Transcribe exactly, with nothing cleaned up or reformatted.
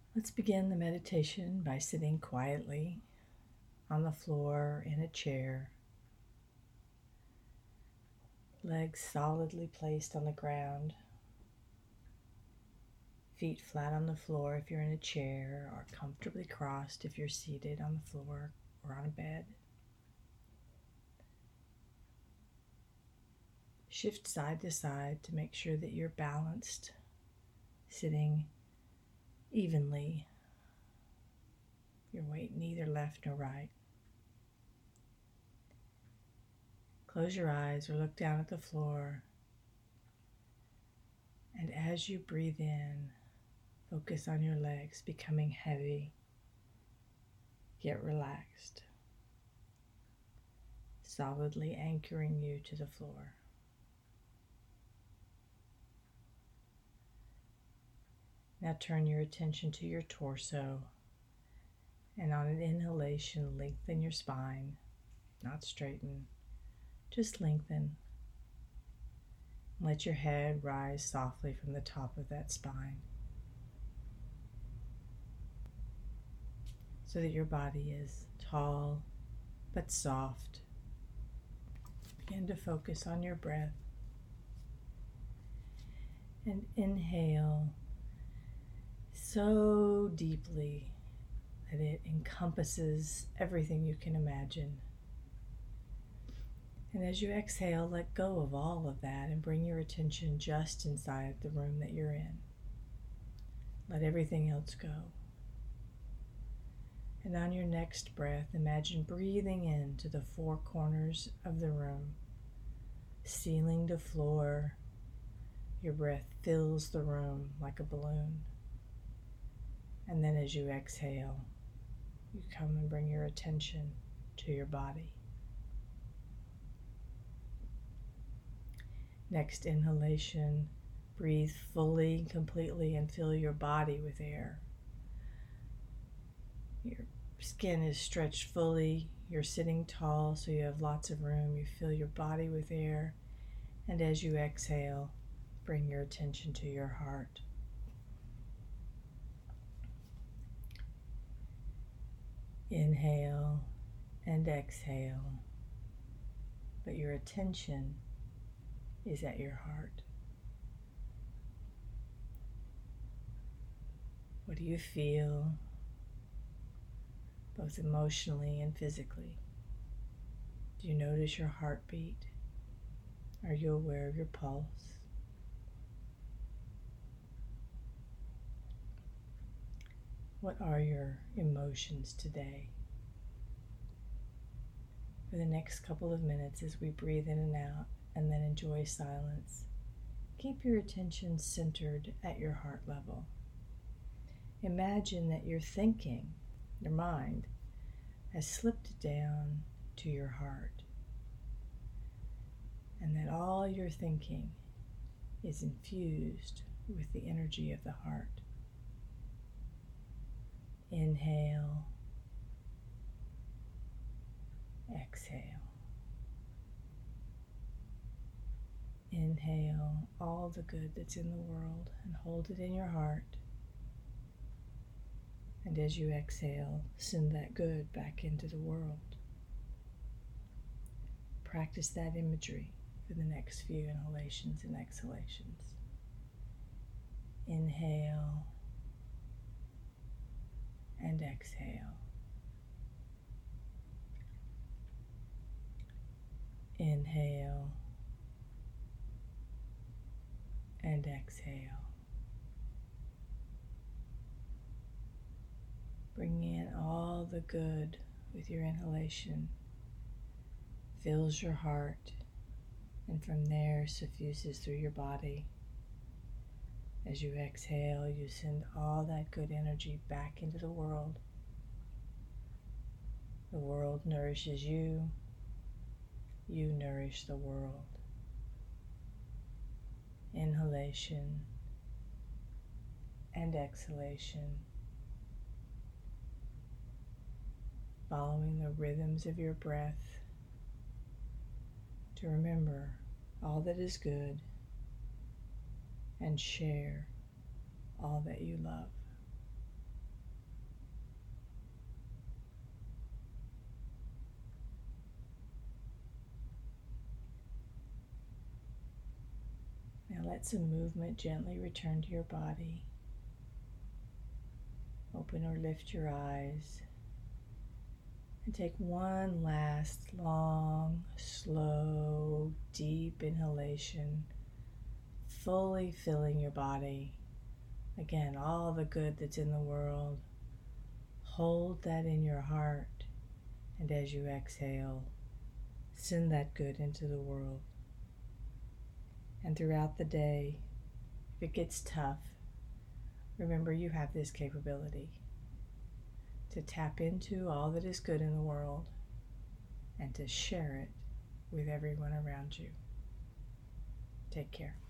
Let's begin the meditation by sitting quietly on the floor in a chair, legs solidly placed on the ground, feet flat on the floor if you're in a chair, or comfortably crossed if you're seated on the floor or on a bed. Shift side to side to make sure that you're balanced, sitting evenly, your weight neither left nor right. Close your eyes or look down at the floor, and as you breathe in, focus on your legs becoming heavy. Get relaxed, solidly anchoring you to the floor. Now turn your attention to your torso, and on an inhalation, lengthen your spine, not straighten, just lengthen. Let your head rise softly from the top of that spine so that your body is tall but soft. Begin to focus on your breath and inhale so deeply that it encompasses everything you can imagine. And as you exhale, let go of all of that and bring your attention just inside the room that you're in. Let everything else go. And on your next breath, imagine breathing into the four corners of the room, ceiling to floor. Your breath fills the room like a balloon. And then as you exhale, you come and bring your attention to your body. Next inhalation, breathe fully, completely, and fill your body with air. Your skin is stretched fully. You're sitting tall, so you have lots of room. You fill your body with air. And as you exhale, bring your attention to your heart. Inhale and exhale, but your attention is at your heart. What do you feel, both emotionally and physically? Do you notice your heartbeat? Are you aware of your pulse? What are your emotions today? For the next couple of minutes as we breathe in and out and then enjoy silence, keep your attention centered at your heart level. Imagine that your thinking, your mind, has slipped down to your heart, and that all your thinking is infused with the energy of the heart. Inhale, exhale. Inhale all the good that's in the world and hold it in your heart. And as you exhale, send that good back into the world. Practice that imagery for the next few inhalations and exhalations. Inhale and exhale. Inhale and exhale. Bringing in all the good with your inhalation fills your heart, and from there suffuses through your body. As you exhale, you send all that good energy back into the world. The world nourishes you. You nourish the world. Inhalation and exhalation, following the rhythms of your breath to remember all that is good and share all that you love. let some movement gently return to your body. Open or lift your eyes and take one last long, slow, deep inhalation, fully filling your body. Again, all the good that's in the world. Hold that in your heart, and as you exhale, send that good into the world. And throughout the day, if it gets tough, remember you have this capability to tap into all that is good in the world and to share it with everyone around you. Take care.